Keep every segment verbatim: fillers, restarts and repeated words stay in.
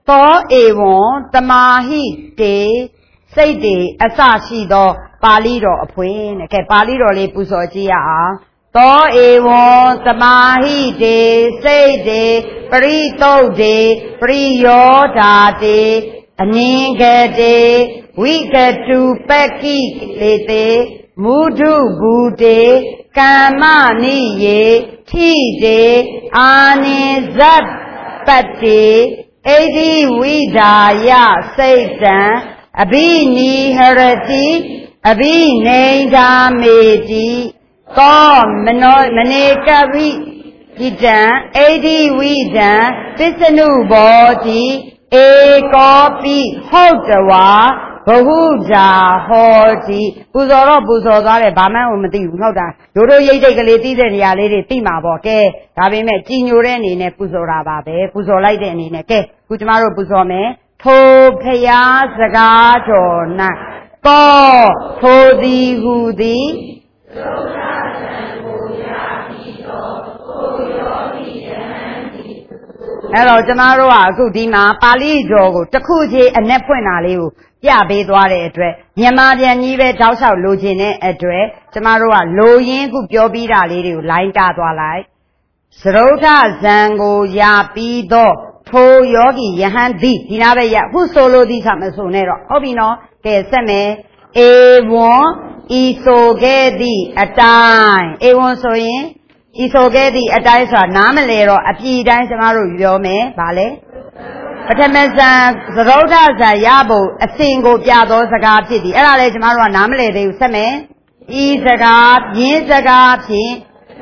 သောဧဝံတမာဟိတေစိတ်တေအစရှိသောပါဠိတော်အဖွင့်တဲ့ကဲပါဠိတော်လေးပူဇော်ကြည့်ရအောင်သောဧဝံတမာဟိတေစိတ်တေပရိသုတ်တေပရိယောဓာတေအနင်္ဂတေဝိကတုပက္ခိလေတေမုဒုဘူတေကမ္မနိယေထိတေအာနိဇတ်ပတ္တေဣတိဝိဒါယစိတ်တံအဘိနိဟရတိအဘိနေဓာမေတိသောမနောမနေကဝိဣတံဣတိဝိဒံပစ္စနုဘောတိဧကောပိဟုတ်တဝါဘဟုဇာဟောတိပူဇော်တော့ပူဇော်သွားတယ်ဘာမှမသိဘူးဟုတ်တာရိုးရိုးရိတ်တိတ်ကလေးသိတဲ့နေရာလေးတွေသိမှာပေါ့ကဲဒါပေမဲ့ကြည်ညိုတဲ့အနေနဲ့ပူဇော်တာပါပဲပူဇော်လိုက်တဲ့အနေနဲ့ကဲခုကျမတို့ပူဇော်မယ်ထိုဖျားစကားတော်၌ကောထိုသည်ဟူသည်သုဒ္ဓဇံကိုရာပြီးတော်ကိုရောပြီးယဟန်ဒီအဲ့တော့ကျမတို့ကအခုဒီမှာပါဠိတော်ကိုတစ်ခုချင်းအ내ဖွင့်တာလေးကိုပြပေးသွားတဲ့အတွက်မြန်မာပြန်ကြီးပဲတောက်လျှောက်လိုချင်တဲ့အတွက်ကျမတို့ကလိုရင်းခုပြောပြီးတာလေးတွေကိုလိုင်းတာသွားလိုက်သရုဒ္ဓဇံကိုရာပြီးတော့ထိုယောဂီယဟန်သည်ဒီနာပဲရအခုဆိုလိုသည်ဆိုမဆိုနဲ့တော့ဟုတ်ပြီနော်ကဲဆက်မယ်ဧဝံဤဆိုခဲ့သည့်အတိုင်းဧဝံဆိုရင်ဤဆိုခဲ့သည့်အတိုင်းဆိုတာနားမလဲတော့အပြည်တိုင်းကျမတို့ပြောမယ်ဗာလဲပထမဇံသရုဒ္ဓဇံရဖို့အစဉ်ကိုပြသောစကားဖြစ်သည်အဲ့ဒါလေကျမတို့ကနားမလဲသေးဘူးဆက်မယ်ဤစကားပြင်းစကားဖြင့်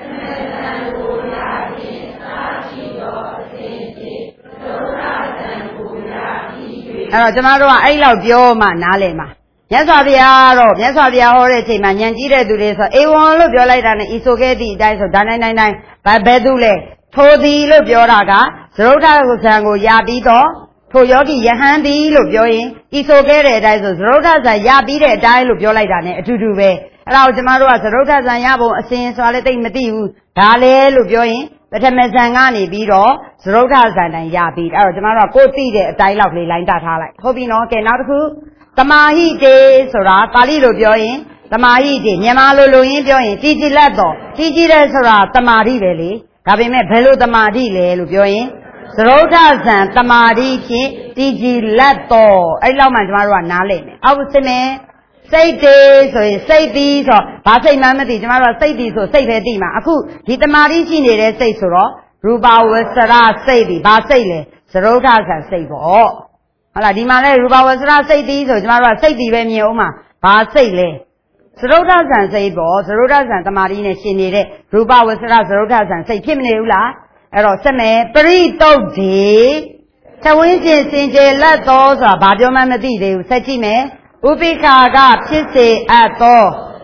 အဲ့တော့ကျမတို့ကအဲ့လောက်ပြောမှနားလည်မှာမြတ်စွာဘုရားတော့မြတ်စွာဘုရားဟောတဲ့အချိန်မှာဉာဏ်ကြီးတဲ့သူတွေဆိုဧဝံလို့ပြောလိုက်တာနဲ့ဤဆိုခဲ့သည့်အတိုင်းဆိုဒါနိုင်နိုင်နိုင်ဘယ်ဘယ်သူလဲထိုသည်လို့ပြောတာကသရုဒ္ဓဇံကိုရပြီးတော့ထိုယောဂီယဟန်သည်လို့ပြောရင်ဤဆိုခဲ့တဲ့အတိုင်းဆိုသရုဒ္ဓဇံရပြီးတဲ့အတိုင်းလို့ပြောလိုက်တာ ਨੇ အတူတူပဲအဲ့ဒါကိုကျမတို့ကသရုဒ္ဓဇံရပုံအစဉ်ဆိုတာလည်းသိမသိဘူးဒါလဲလို့ပြောရင်ပထမဇံကနေပြီးတော့သရုဒ္ဓဇံတိုင်းရပြီးအဲ့တော့ကျမတို့ကကိုယ်သိတဲ့အတိုင်းလောက်လေးလိုင်းတထားလိုက်ဟုတ်ပြီနော်ကဲနောက်တစ်ခုတမာဟိတေဆိုတာပါဠိလိုပြောရင်တမာဟိတေမြန်မာလိုလိုရင်းပြောရင်ကြည်ကြည်လက်တော်ကြည်ကြည်တဲ့ဆိုတာတမာတိပဲလေဒါပေမဲ့ဘယ်လိုတမာတိလဲလို့ပြောရင်သရုဒ္ဓဇံတမာတိဖြင့်ကြည်ကြည်လက်တော်အဲ့လောက်မှကျမတို့ကနားလည်မယ်အောက်စမယ်စိတ်တေဆိုရင်စိတ်သည်ဆိုဘာစိတ်မှမသိကျမတို့ကစိတ်သည်ဆိုစိတ်ပဲသိမှာအခုဒီတမာတိရှိနေတဲ့စိတ်ဆိုတော့ရူပဝဆရစိတ်သည်ဘာစိတ်လဲသရုဒ္ဓဇံစိတ်ပေါ့ဟုတ်လားဒီမှာလဲရူပဝဆရစိတ်သည်ဆိုကျမတို့ကစိတ်သည်ပဲမြင်အောင်မှာဘာစိတ်လဲသရုဒ္ဓဇံစိတ်ပေါ့သရုဒ္ဓဇံတမာတိနဲ့ရှင်နေတဲ့ရူပဝဆရသရုဒ္ဓဇံစိတ်ဖြစ်မနေဘူးလားအဲ့တော့ဆက်မယ်ပရိတုတ်ဒီသဝင်းကျင်စင်ကြယ်လက်တော်ဆိုတာဘာပြောမှမသိသေးဘူးဆက်ကြည့်မယ်ဥပိ္ပခာကဖြစ်စေအပ်သော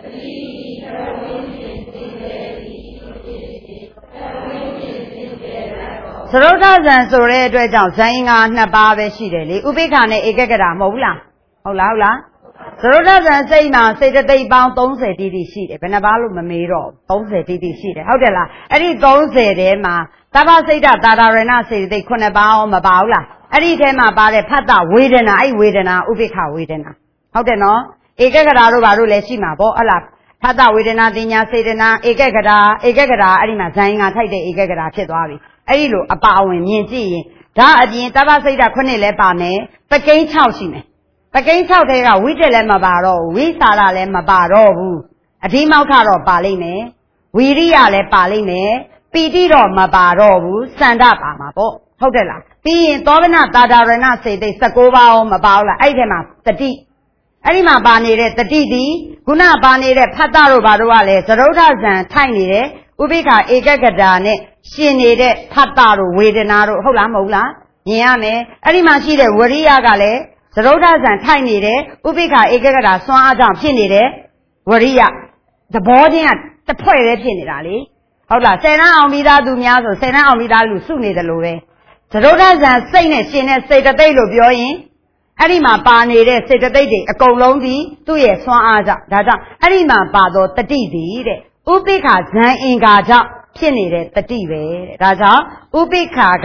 သရုဒ္ဓဇံဆိုတဲ့အတွက်ကြောင့်ဇန်ငါနှစ်ပါးပဲရှိတယ်လေဥပိ္ပခာနဲ့ဧကဂရမဟုတ်ဘူးလားဟုတ်လားဟုတ်လားသရုဒ္ဓဇံစိတ်မှာစေတသိက်ပေါင်းသုံးဆယ်တိတိရှိတယ်ဘယ်နှပါးလို့မမေးတော့သုံးဆယ်တိတိရှိတယ်ဟုတ်တယ်လားအဲ့ဒီသုံးဆယ်ထဲမှာသဗ္ဗစိတ်တသာဒရဏစေတသိက်ခုနှစ်ပါးမပါဘူးလားအဲ့ဒီထဲမှာပါတဲ့ဖတ်တဝေဒနာအဲ့ဝေဒနာဥပိ္ပခဝေဒနာဟုတ်တယ်နော်ဧကဂရတို့ဘာလို့လဲရှိမှာပေါ့ဟုတ်လားဖတ်တဝေဒနာတင်ညာစေတနာဧကဂရဧကဂရအဲ့ဒီမှာဇန်ငါထိုက်တဲ့ဧကဂရဖြစ်သွားပြီအဲ့ဒီလိုအပါအဝင်မြင်ကြည့်ရင်ဒါအပြင်သဗ္ဗစိတ်တခုနှစ်လည်းပါမယ်ပကိန်း၆ရှိမယ်ပကိန်း၆ထဲကဝိတက်လည်းမပါတော့ဘူးဝိစာရလည်းမပါတော့ဘူးအဓိမောက္ခတော့ပါလိမ့်မယ်ဝီရိယလည်းပါလိမ့်မယ်ပီတိတော့မပါတော့ဘူးစန္ဒပါမှာပေါ့ဟုတ်တယ်လားပြီးရင်သောဗနသာဒရဏစေတိတ်၁၉ပါးအောင်မပါဘူးလားအဲ့ဒီထဲမှာတတိအဲ့ဒီမှာပါနေတဲ့တတိဒီခုနပါနေတဲ့ဖတ်တတို့ဘာတို့ကလည်းသရုဒ္ဓဇံထိုက်နေတဲ့ဥပိ္ပခာဧကဂတာနဲ့ရှင်နေတဲ့ဖတ်တတို့ဝေဒနာတို့ဟုတ်လားမဟုတ်လားမြင်ရမယ်အဲ့ဒီမှာရှိတဲ့ဝရိယကလည်းသရုဒ္ဓဇံထိုက်နေတဲ့ဥပိ္ပခာဧကဂတာစွမ်းအားကြောင့်ဖြစ်နေတဲ့ဝရိယသဘောချင်းကတစ်ဖွဲ့တည်းဖြစ်နေတာလေဟုတ်လားဆယ်တန်းအောင်ပြီးသားသူများဆိုဆယ်တန်းအောင်ပြီးသားလူစုနေတယ်လို့ပဲသရုဒ္ဓဇံစိတ်နဲ့ရှင်တဲ့စေတသိက်လို့ပြောရင်အဲ့ဒီမှာပါနေတဲ့စေတသိက်တွေအကုန်လုံးဒီသူ့ရဲ့စွမ်းအားကြောင့်ဒါကြောင့်အဲ့ဒီမှာပါတော့တတိဒီတဲ့ဥပိ္ပခာဇံအင်္ဂါကြောင့်ဖြစ်နေတဲ့တတိပဲတဲ့ဒါကြောင့်ဥပိ္ပခာက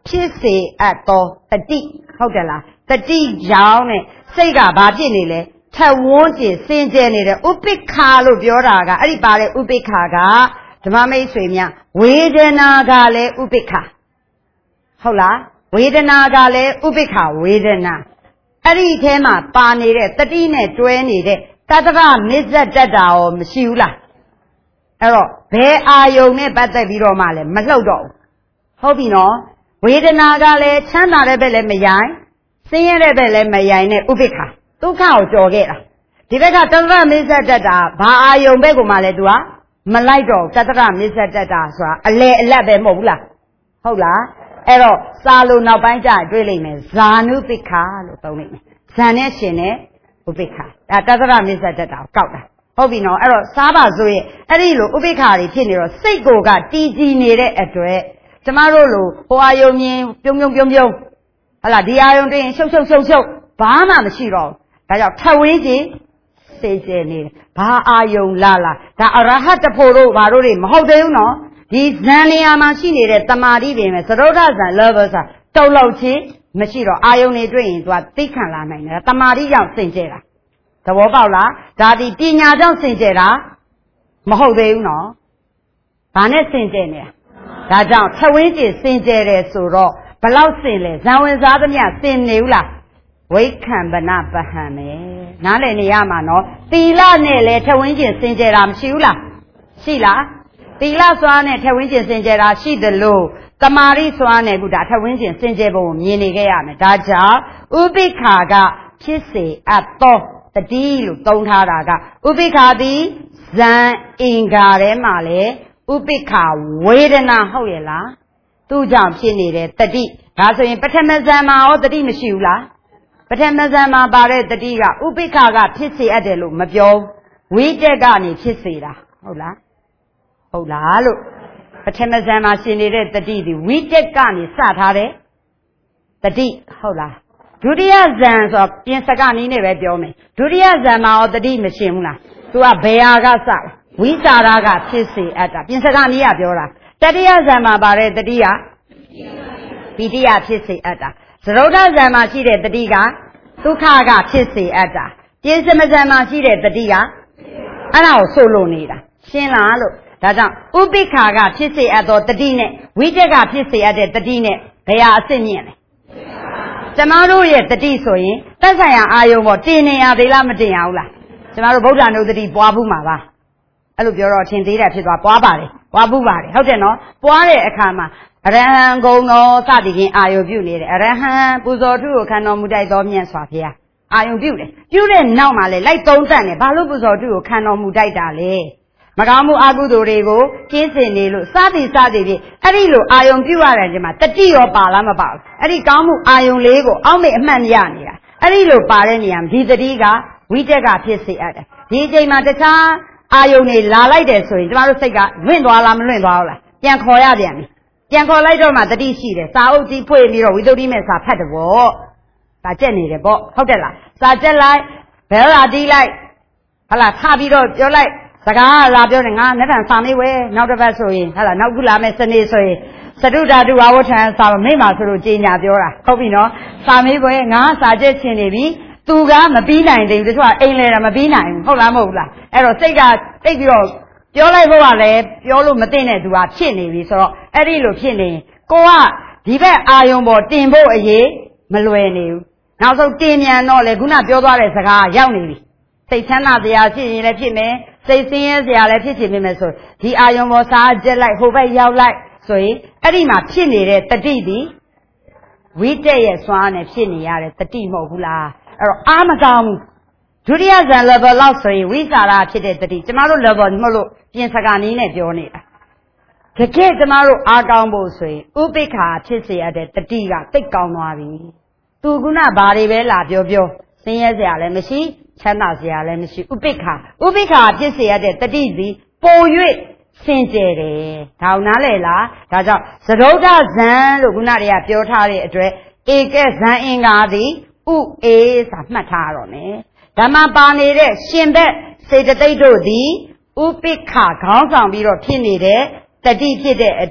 ဖြစ်စေအပ်သောတတိဟုတ်တယ်လားတတိကြောင့်နဲ့စိတ်ကဘာဖြစ်နေလဲထက်ဝန်းကျင်စင်ကြယ်နေတဲ့ဥပိ္ပခာလို့ပြောတာကအဲ့ဒီပါတဲ့ဥပိ္ပခာကဓမ္မမိတ်ဆွေများဝေဒနာကလည်းဥပိ္ပခာဟုတ်လားဝေဒနာကလည်းဥပိ္ပခာဝေဒနာအဲ့ဒီအဲမှာပါနေတဲ့တတိနဲ့တွဲနေတဲ့တတ္တရမစ္ဆတ္တတာရောမရှိဘူးလားအဲ့တော့ဘယ်အာယုံနဲ့ပတ်သက်ပြီးတော့မှလည်းမလှုပ်တော့ဘူးဟုတ်ပြီနော်ဝေဒနာကလည်းချမ်းသာတဲ့ဘက်လည်းမယိုင်ဆင်းရဲတဲ့ဘက်လည်းမယိုင်နဲ့ဥပိ္ပခာဒုက္ခကိုကြော်ခဲ့တာဒီဘက်ကတတ္တရမစ္ဆတ္တတာဘာအာယုံဘက်ကိုမှလည်း तू ကမလိုက်တော့တတ္တရမစ္ဆတ္တတာဆိုတာအလေအလတ်ပဲမဟုတ်ဘူးလားဟုတ်လားအဲ့တော့စာလို့နောက်ပိုင်းကျတွေ့လိမ့်မယ်ဇာနုပိ္ပခာလို့သုံးလိမ့်မယ်ဇန်နဲ့ရှင်နဲ့ဥပိ္ပခာဒါတတ္တရမစ္ဆတ္တတာကိုကောက်တာဟုတ်ပြီနော်အဲ့တော့စားပါဆိုရင်အဲ့ဒီလိုဥပိ္ပခာတွေဖြစ်နေတော့စိတ်ကိုကတည်ကြည်နေတဲ့အတွက်ကျမတို့လိုဟိုအာယုံမြင်ပြုံးပြုံးပြုံးပြုံးဟလာဒီအာယုံတွင်ရှုပ်ရှုပ်ရှုပ်ရှုပ်ဘာမှမရှိတော့ဘူးဒါကြောင့်ထဝင်းကြီးစေစေနေတယ်ဘာအာယုံလာလာဒါအရဟတဖို့တို့ဘာတို့တွေမဟုတ်သေးဘူးနော်ဒီဇန်နေရာမှာရှိနေတဲ့တမာတိပင်ပဲသရုဒ္ဓဇန် level ဆိုတုံလောက်ချင်းမရှိတော့အာယုံတွေတွေ့ရင်သူကသိခံလာနိုင်တယ်တမာတိကြောင့်စင်ကြယ်တာသဘောပေါက်လားဒါဒီပညာကြောင့်စင်ကြယ်တာမဟုတ်သေးဘူးနော်ဘာနဲ့စင်ကြယ်နေတာဒါကြောင့်ထဝင်းကျင်စင်ကြယ်တယ်ဆိုတော့ဘလောက်စင်လဲဇံဝင်စားသမျှစင်နေဘူးလားဝိခံပနပဟံပဲနားလည်နေရမှာနော်သီလနဲ့လည်းထဝင်းကျင်စင်ကြယ်တာမရှိဘူးလားရှိလားသီလစွာနဲ့ထဝင်းကျင်စင်ကြယ်တာရှိတယ်လို့တမာရိစွာနဲ့ခုဒါထဝင်းကျင်စင်ကြယ်ပုံကိုမြင်နေခဲ့ရမယ်ဒါကြောင့်ဥပိ္ပခာကဖြစ်စေအပ်သောတတိလို့သုံးထားတာကဥပိ္ပခာသည်ဇံအင်္ဂါထဲမှာလေဥပိ္ပခာဝေဒနာဟုတ်ရဲ့လားသူ့ကြောင့်ဖြစ်နေတဲ့တတိဒါဆိုရင်ပထမဇံမှာရောတတိမရှိဘူးလားပထမဇံမှာပါတဲ့တတိကဥပိ္ပခာကဖြစ်စေအပ်တယ်လို့မပြောဝိတက်ကနေဖြစ်စေတာဟုတ်လားဟုတ်လားလို့ပထမဇံမှာရှင်နေတဲ့တတိဒီဝိတက်ကနေစထားတဲ့တတိဟုတ်လားဒုတိယဇံဆိုပြင်စကနီးနဲ့ပဲပြောမယ်ဒုတိယဇံမှာရောတတိမရှင်ဘူးလားသူကဘယ်ဟာကစဝိစာရကဖြစ်စေအပ်တာပြင်စကနီးကပြောတာတတိယဇံမှာပါတဲ့တတိကပိဋိယဖြစ်စေအပ်တာသရုဒ္ဓဇံမှာရှိတဲ့တတိကဒုက္ခကဖြစ်စေအပ်တာပြင်စမဇံမှာရှိတဲ့တတိကအဲ့ဒါကိုဆိုလို့နေတာရှင်းလားလို့ဒါကြောင့်ဥပိ္ပခာကဖြစ်စေအပ်သောတတိနဲ့ဝိတက်ကဖြစ်စေအပ်တဲ့တတိနဲ့ဘယ်ဟာအစစ်မြင့်လဲကျမတို့ရဲ့တတိဆိုရင်သက်ဆိုင်ရာအာယုံပေါ်တင်နေရသေးလားမတင်ရဘူးလားကျမတို့ဗုဒ္ဓနုတ္တိပွားဘူးမှာပါအဲ့လိုပြောတော့ထင်သေးတယ်ဖြစ်သွားပွားပါတယ်ပွားဘူးပါတယ်ဟုတ်တယ်နော်ပွားတဲ့အခါမှာအရဟံဂုဏ်တော်စသည်ဖြင့်အာယုံပြုနေတယ်အရဟံပူဇော်ထုကိုခံတော်မူတိုက်တော်မြတ်စွာဘုရားအာယုံပြုတယ်ပြုတဲ့နောက်မှာလေလိုက်သုံးတတ်တယ်ဘာလို့ပူဇော်ထုကိုခံတော်မူတိုက်တာလဲမကောင်းမှုအကုသိုလ်တွေကိုကျင်းစင်နေလို့စသည်စသည်ဖြင့်အဲ့ဒီလိုအာယုံပြုရတယ်ဒီမှာတတိရောပါလားမပါဘူးအဲ့ဒီကောင်းမှုအာယုံလေးကိုအောက်မေ့အမှတ်ရနေတာအဲ့ဒီလိုပါတဲ့နေရာဒီတတိကဝိတက်ကဖြစ်စေအပ်တယ်ဒီအချိန်မှာတခြားအာယုံတွေလာလိုက်တယ်ဆိုရင်ကျမတို့စိတ်ကလွင့်သွားလားမလွင့်သွားဘူးလားပြန်ခေါ်ရပြန်ပြီပြန်ခေါ်လိုက်တော့မှတတိရှိတယ်စာအုပ်ကြီးဖွင့်ပြီးတော့ဝိသုဒ္ဓိမဲ့စာဖတ်တယ်ပေါ့ဒါကြက်နေတယ်ပေါ့ဟုတ်တယ်လားစာကြက်လိုက်ဘယ်လာတီးလိုက်ဟလာထားပြီးတော့ပြောလိုက်စကားလာပြောနေငါနဲ့တန်စာမေးဝဲနောက်တစ်ပတ်ဆိုရင်ဟလာနောက်ခုလာမဲ့စနေဆိုရင်သတုဓာတုဝဝဋ္ဌာန်စာမိမ့်ပါဆိုလို့ကြေညာပြောတာဟုတ်ပြီနော်စာမေးဝဲငါစာကြက်ချင်နေပြီသူကမပြီးနိုင်သေးဘူးတချို့ကအိမ်လဲတာမပြီးနိုင်ဘူးဟုတ်လားမဟုတ်လားအဲ့တော့စိတ်ကတိတ်ပြီးတော့ပြောလိုက်ဖို့ကလည်းပြောလို့မသိတဲ့သူကဖြစ်နေပြီဆိုတော့အဲ့ဒီလိုဖြစ်နေကိုကဒီဘက်အာယုံပေါ်တင်ဖို့အရေးမလွယ်နေဘူးနောက်ဆုံးတင်မြန်တော့လေခုနပြောသွားတဲ့စကားရောက်နေပြီစိတ်ချမ်းသာစရာဖြစ်ရင်လည်းဖြစ်မယ်စိတ်ဆင်းရဲစရာလည်းဖြစ်ချင်ဖြစ်မယ်ဆိုဒီအာယုံပေါ်စားကြက်လိုက်ဟိုဘက်ရောက်လိုက်ဆိုရင်အဲ့ဒီမှာဖြစ်နေတဲ့တတိသည်ဝိတက်ရဲ့စွမ်းနဲ့ဖြစ်နေရတဲ့တတိမဟုတ်ဘူးလားအဲ့တော့အာမကောင်းဘူးဒုတိယဇန် level လောက်ဆိုရင်ဝိစာရဖြစ်တဲ့တတိကျမတို့ level မဟုတ်လို့ပြင်စကားနည်းနဲ့ပြောနေတာတကယ်ကျမတို့အားကောင်းဖို့ဆိုရင်ဥပိ္ပခာဖြစ်စေရတဲ့တတိကသိကောင်းသွားပြီသူကဘာတွေပဲလာပြောပြောဆင်းရဲစရာလည်းမရှိချမ်းသာစရာလည်းမရှိဥပိ္ပခာဥပိ္ပခာဖြစ်စေရတဲ့တတိစီပို၍စင်ကြယ်တယ်ဒါနားလေလားဒါကြောင့်သရုဒ္ဓဇံလို့ခုနတည်းကပြောထားတဲ့အတွက်ဧကဇံအင်္ဂါသည်ဥအေစာမှတ်ထားရတော့မယ်ဓမ္မပါနေတဲ့ရှင်ဘက်စေတသိက်တို့သည်ဥပိ္ပခာခေါင်းဆောင်ပြီးတော့ဖြစ်နေတဲ့တတိဖြစ်တဲ့အတွက်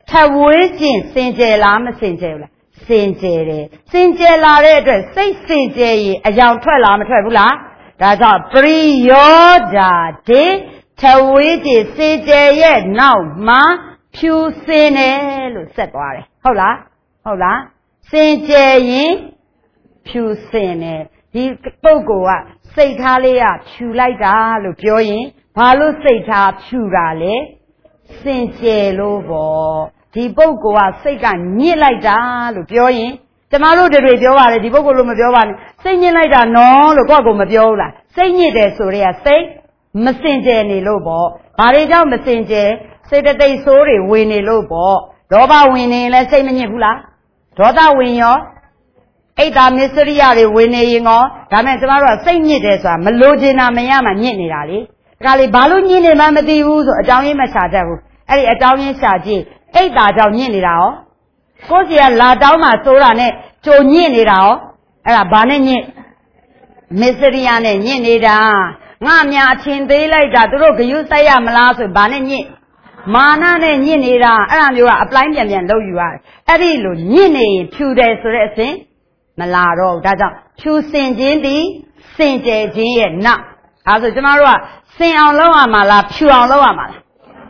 ထဝေးခြင်းစင်ကြယ်လားမစင်ကြယ်ဘူးလားစင်ကြယ်တယ်စင်ကြယ်လာတဲ့အတွက်စိတ်စင်ကြယ်ရင်အယောင်ထွက်လားမထွက်ဘူးလားဒါကြောင့်ပရိယောဓာတေထဝေးခြင်းစင်ကြယ်ရဲ့နောက်မှာဖြူစင်တယ်လို့ဆက်သွားတယ်ဟုတ်လားဟုတ်လားစင်ကြယ်ရင်ဖြူစင်တယ်ဒီပုဂ္ဂိုလ်ကစိတ်ထားလေးကဖြူလိုက်တာလို့ပြောရင်ဘာလို့စိတ်ထားဖြူတာလဲစင်ကြယ်လို့ပေါ့ဒီပုဂ္ဂိုလ်ကစိတ်ကညစ်လိုက်တာလို့ပြောရင်ကျမတို့တွေပြောပါတယ်ဒီပုဂ္ဂိုလ်လို့မပြောပါနဲ့စိတ်ညစ်လိုက်တာနော်လို့ကိုယ့်ကိုမပြောဘူးလားစိတ်ညစ်တယ်ဆိုရဲစိတ်မစင်ကြယ်နေလို့ပေါ့ဘာတွေကြောင့်မစင်ကြယ်စိတ်တသိက်ဆိုးတွေဝင်နေလို့ပေါ့ဒေါဘဝင်နေရင်လည်းစိတ်မညစ်ဘူးလားဒေါသဝင်ရောအိတ်တာမစ္စရိယတွေဝင်နေရင်ရောဒါမဲ့ကျမတို့ကစိတ်ညစ်တယ်ဆိုတာမလိုချင်တာမရမှညစ်နေတာလေဒါကလေဘာလို့ညစ်နေမှမသိဘူးဆိုအကြောင်းရင်းမရှာတတ်ဘူးအဲ့ဒီအကြောင်းရင်းရှာကြည့်အိတ်တာကြောင့်ညစ်နေတာရောကိုယ်စီကလာတောင်းမှစိုးတာနဲ့ကြုံညစ်နေတာရောအဲ့ဒါဘာနဲ့ညစ်မစ္စရိယနဲ့ညစ်နေတာငါများအချင်းသေးလိုက်တာသူတို့ဂယုစိုက်ရမလားဆိုဘာနဲ့ညစ်မာနနဲ့ညစ်နေတာအဲ့ဒါမျိုးကအပလိုင်းပြန်ပြန်လုပ်ယူရတယ်အဲ့ဒီလိုညစ်နေရင်ဖြူတယ်ဆိုတဲ့အစဉ်မလာတော့ဘူးဒါကြောင့်ဖြူစင်ခြင်းဒီစင်ကြယ်ခြင်းရဲ့နောက်အဲဆိုကျမတို့ကစင်အောင်လုပ်ရမှာလားဖြူအောင်လုပ်ရမှာလား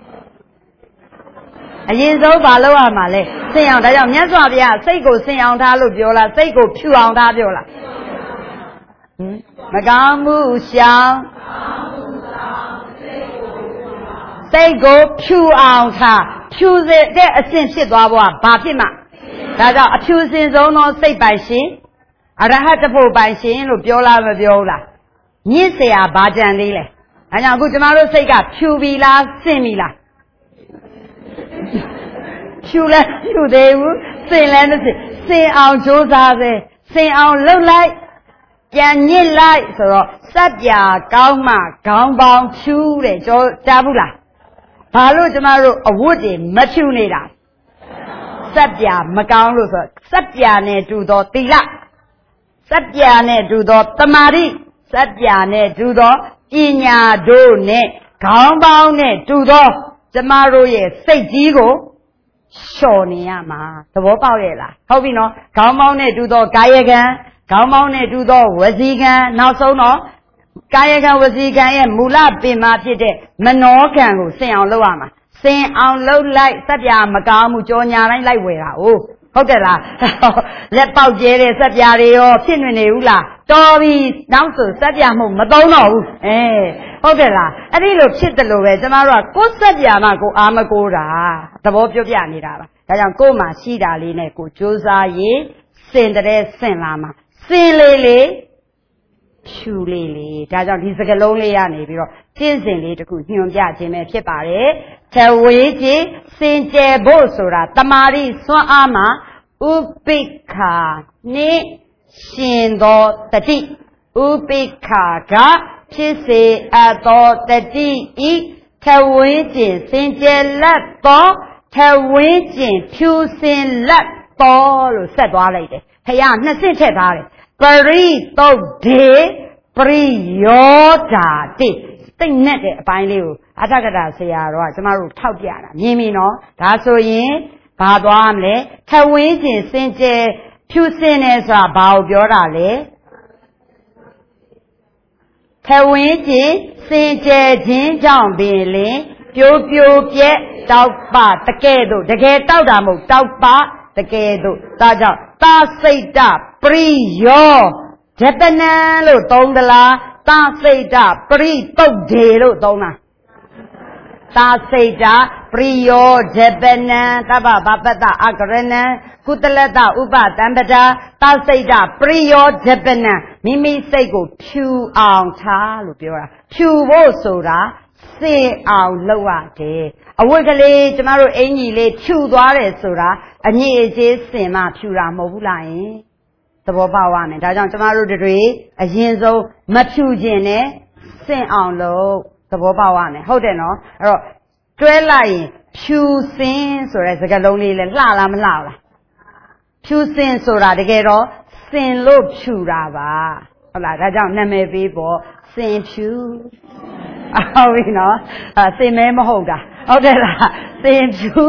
အရင်ဆုံးဘာလုပ်ရမှာလဲစင်အောင်ဒါကြောင့်မြတ်စွာဘုရားစိတ်ကိုစင်အောင်ထားလို့ပြောလားစိတ်ကိုဖြူအောင်ထားပြောလားဟင်မကောင်းမှုရှောင်စိတ်ကိုဖြူအောင်ထားဖြူစေတဲ့အဆင့်ဖြစ်သွားဖို့ကဘာဖြစ်မှာဒါကြောင့်အဖြူစင်ဆုံးသောစိတ်ပိုင်ရှင်အရဟတဖို့ပိုင်ရှင်လို့ပြောလားမပြောဘူးလားညစ်เสียဘာကြံသေးလဲဒါကြောင့်အခုကျမတို့စိတ်ကဖြူပြီလားစင်ပြီလားဖြူလည်းဖြူသေးဘူးစင်လည်းမစင်စင်အောင်ကြိုးစားစေစင်အောင်လှုပ်လိုက်ပြန်ညစ်လိုက်ဆိုတော့စက်ပြာကောင်းမှခေါင်းပေါင်းဖြူတဲ့ကြောကြားဘူးလားဘာလို့ကျမတို့အဝတ်တွေမဖြူနေတာစက်ပြာမကောင်းလို့ဆိုစက်ပြာနဲ့တူသောသီလစက်ပြာနဲ့တူသောတမာတိစက်ပြာနဲ့တူသောပညာတို့နဲ့ခေါင်းပေါင်းနဲ့တူသောကျမတို့ရဲ့စိတ်ကြီးကိုလျှော်နေရမှာသဘောပေါက်ရဲ့လားဟုတ်ပြီနော်ခေါင်းပေါင်းနဲ့တူသောကာယကံခေါင်းပေါင်းနဲ့တူသောဝစီကံနောက်ဆုံးတော့ကာယကံဝစီကံရဲ့မူလပင်မဖြစ်တဲ့မနောကံကိုစင်အောင်လုပ်ရမှာစင်အောင်လုပ်လိုက်စက်ပြာမကောင်းမှုကြောညာတိုင်းလိုက်ဝယ်တာ哦ဟုတ်တယ်လားလက်ပေါက်ကျဲတဲ့စက်ပြာတွေရောဖြစ်နေနေဘူးလားတော်ပြီနောက်ဆိုစက်ပြာမှုမသုံးတော့ဘူးအဲဟုတ်တယ်လားအဲ့ဒီလိုဖြစ်တယ်လို့ပဲကျမတို့ကကိုယ်စက်ပြာမှကိုအာမကိုးတာသဘောပြောပြနေတာပါဒါကြောင့်ကိုယ်မှာရှိတာလေးနဲ့ကိုကြိုးစားရေးစင်တဲ့စင်လာမှာစင်လေးလေးဖြူလေးလေးဒါကြောင့်ဒီစကလုံးလေးရနေပြီးတော့ကျင့်စဉ်လေးတစ်ခုညွှန်ပြခြင်းပဲဖြစ်ပါတယ်။သဝေကြီးစင်ကြယ်ဖို့ဆိုတာတမာရီစွမ်းအားမှာဥပိ္ပခာနှင့်ရှင်သောတတိဥပိ္ပခာကဖြစ်စေအပ်သောတတိဤသဝေကြီးစင်ကြယ်လက်သောသဝေကြီးဖြူစင်လက်သောလို့ဆက်သွားလိုက်တယ်။ခရနှစ်ဆင့်ထည့်ထားတယ်ပရိသုတ်ဒေပရိယောဓာတိသိနဲ့တဲ့အပိုင်းလေးကိုအထကတာဆရာတော်ကကျမတို့ထောက်ပြတာမြင်ပြီနော်ဒါဆိုရင်ဘာသွားမလဲထဝင်းကျင်စင်ကြယ်ဖြူစင်နေဆိုတာဘာကိုပြောတာလဲထဝင်းကျင်စင်ကြယ်ခြင်းကြောင့်ပင်လင်ပြိုးပြိုးပြက်တောက်ပတကဲ့သို့တကယ်တောက်တာမဟုတ်တောက်ပတကယ်သို့ဒါကြောင့်သာစိတ်တပရိယောဂျပနံလို့သုံးသလားသာစိတ်တပရိတုတ်ဒေလို့သုံးတာသာစိတ်တပရိယောဂျပနံတပ္ပဗပတ္တအကရဏံကုတလတဥပတံပတာသာစိတ်တပရိယောဂျပနံမိမိစိတ်ကိုဖြူအောင်ထားလို့ပြောတာဖြူဖို့ဆိုတာစင်အောင်လုပ်ရတယ်အဝတ်ကလေးကျမတို့အင်ကြီးလေးဖြူသွားတယ်ဆိုတာအညစ်အကြေးစင်မှဖြူတာမဟုတ်ဘူးလားယင်သဘောပေါက်ရမယ်ဒါကြောင့်ကျမတို့တွေအရင်ဆုံးမဖြူခြင်းနဲ့စင်အောင်လုပ်သဘောပေါက်ရမယ်ဟုတ်တယ်နော်အဲ့တော့တွဲလိုက်ရင်ဖြူစင်ဆိုတဲ့စကားလုံးလေးလဲလှလားမလှလားဖြူစင်ဆိုတာတကယ်တော့စင်လို့ဖြူတာပါဟုတ်လားဒါကြောင့်နာမည်ပေးပေါ့စင်ဖြူဟုတ်ပြီနော်အဲစင်မဲမဟုတ်တာဟုတ်တယ်လားစင်ဖြူ